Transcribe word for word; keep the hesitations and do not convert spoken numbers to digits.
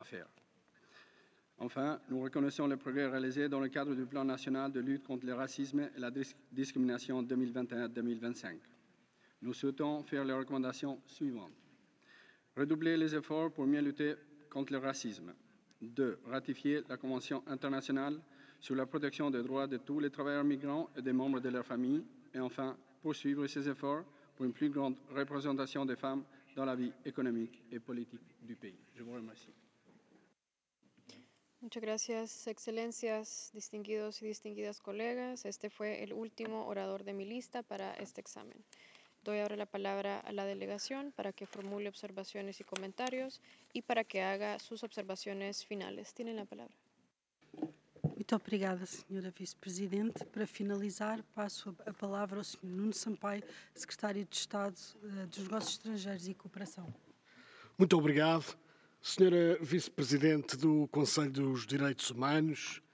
faire. Enfin, nous reconnaissons les progrès réalisés dans le cadre du plan national de lutte contre le racisme et la dis- discrimination deux mille vingt et un à deux mille vingt-cinq. Nous souhaitons faire les recommandations suivantes. Redoubler les efforts pour mieux lutter contre le racisme. deux. Ratifier la Convention internationale sur la protection des droits de tous les travailleurs migrants et des membres de leurs familles. Et enfin, poursuivre ces efforts pour une plus grande représentation des femmes dans la vie économique et politique du pays. Je vous remercie. Muchas gracias, excelencias, distinguidos y distinguidas colegas. Este fue el último orador de mi lista para este examen. Doy ahora la palabra a la delegación para que formule observaciones y comentarios y para que haga sus observaciones finales. Tienen la palabra. Muito obrigada, senhora Vice-Presidente. Para finalizar, passo a palavra ao senhor Nuno Sampaio, Secretário de Estado uh, dos Negócios Estrangeiros e Cooperação. Muito obrigado, senhora Vice-Presidente do Conselho dos Direitos Humanos,